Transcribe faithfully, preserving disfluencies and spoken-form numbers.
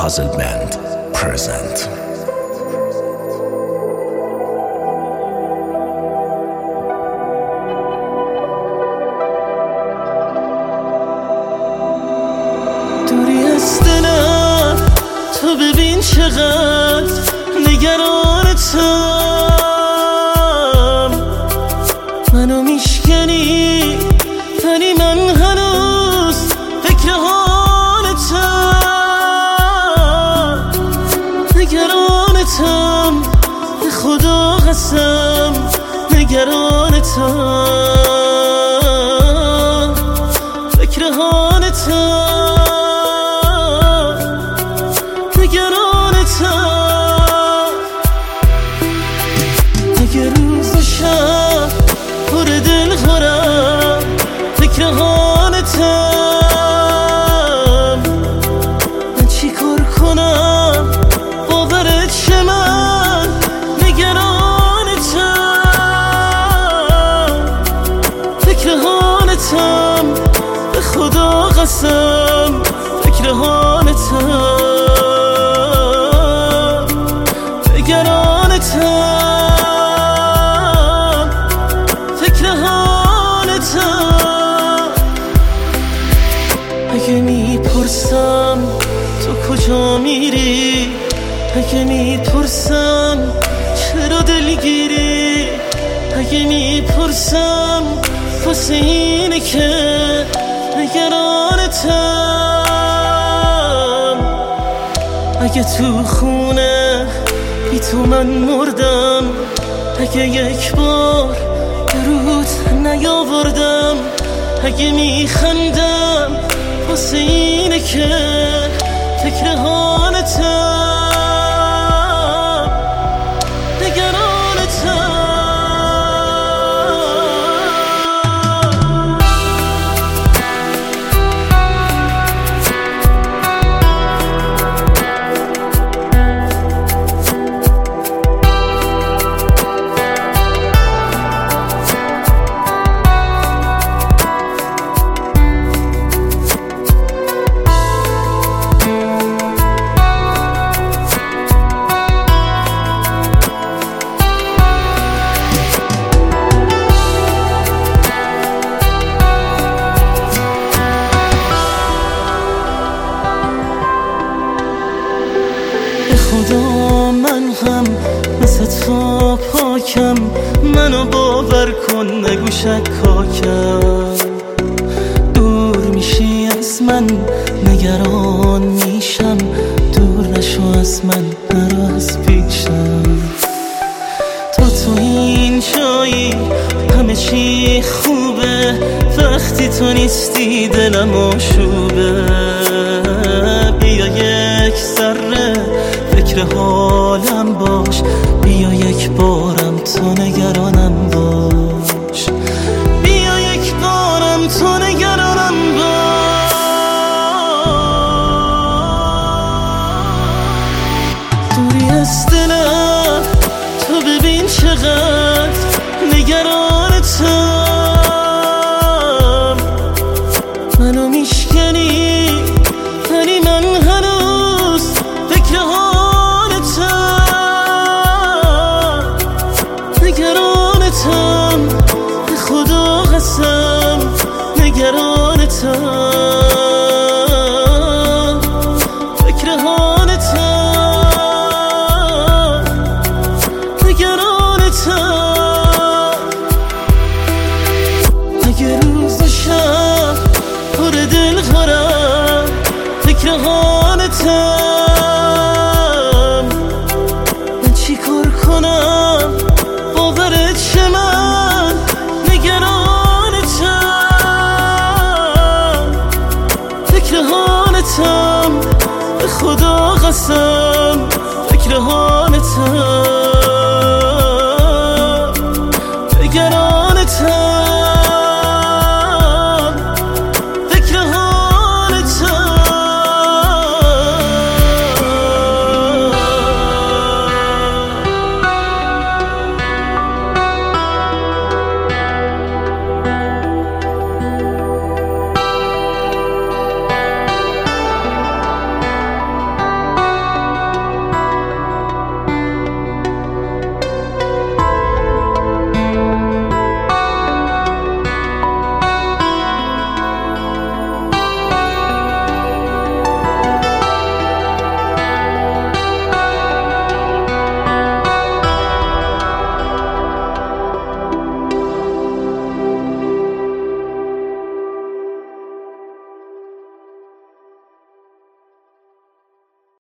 Puzzle Band present. دوری از دلم تو ببین چقدر نگرانتم، منو میشکنی ولی من هنوز فکر حالتم، نگرانتم به خدا قسم، نگرانتم فکر حالتم، نگرانتم. اگه روز و شب پر دل خورم فکر حالتم، من چی کار کنم باورت شه من نگرانتم، فکر حالتم به خدا قسم، فکر حالتم، نگرانتم فکر حالتم. اگه میپرسم تو کجا میری، اگه میپرسم چرا دلگیری، اگه میپرسم واسه اینه که نگرانتم. اگه تو خونه بی تو من مردم، اگه یک بار درود نیاوردم، اگه میخندم واسه اینه که فکر حالتم، نگرانتم. خدا من هم مثل تو پاکم، منو باور کن نگو شکاکم. دور میشی از من نگران میشم، دور نشو از من نرو از پیشم. تو تو این جایی همه چی خوبه، وقتی تو نیستی دلم آشوبه. بیا یک ذره فکر حالم باش، بیا یک بارم تو نگرانم باش، بیا یک بارم تو نگرانم باش. دوری از دلم تو ببین چقدر نگرانتم، منو میشکنی ولی من هنوز فکر حالتم، نگرانتم به خدا قسم، نگرانتم.